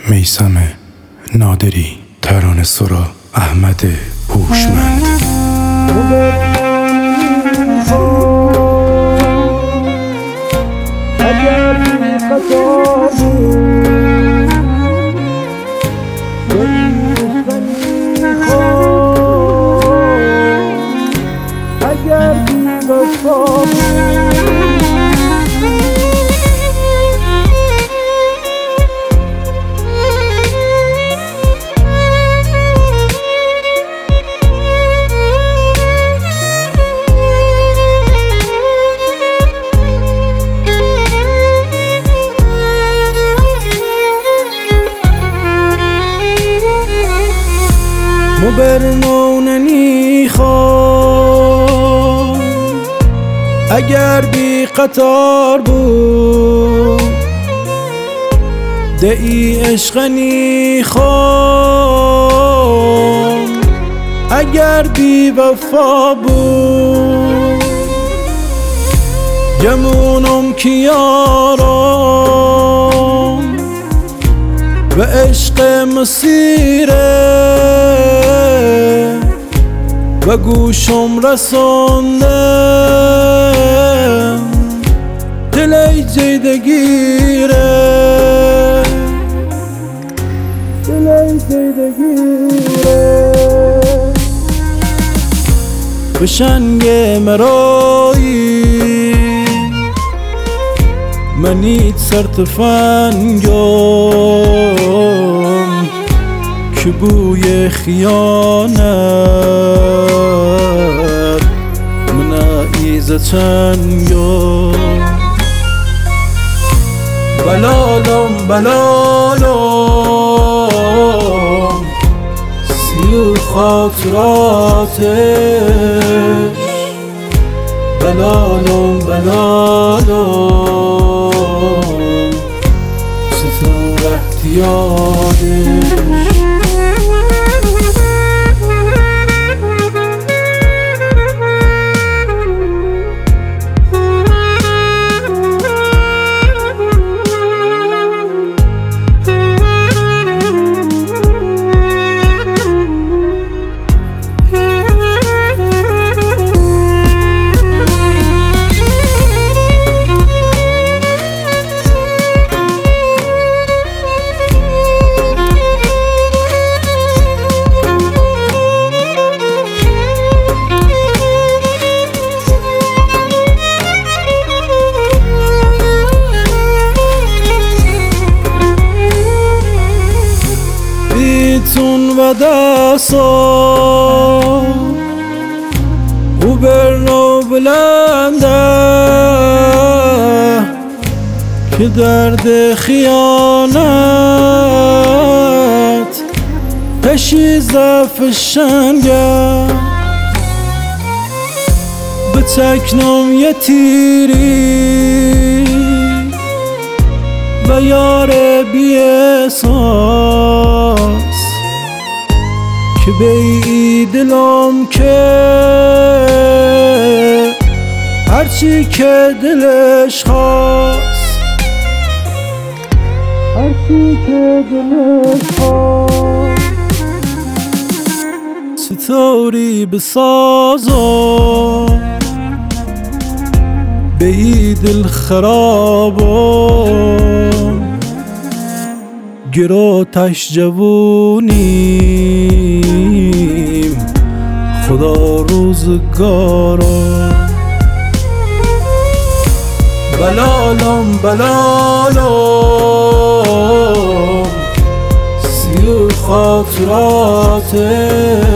میثم نادری، ترانه سرا احمد هوشمند. اگر قطار اگر مبرنوننی خواه اگر بی قطار بود دعی عشقنی خواه اگر بی وفا بود گمونم کیارم و عشق مسیره و گوشم رسانده دلی جیدگیره بشنگ مرایی منیت سر تفنگم که بوی خیانت منعیز چنگم بلالم سیل خاطراتش بلالم ستور احتیاجش بیتون و دستا او برنو بلنده که درد خیانت پشیزه فشنگه به تکنم یه تیری و یار بی احساس که بی دلم که هرچی که دلش خواست ستوری بسازم به ای دل خرابم گرو تش جوونیم خدا روزگارم بلالم سیل خاطراتش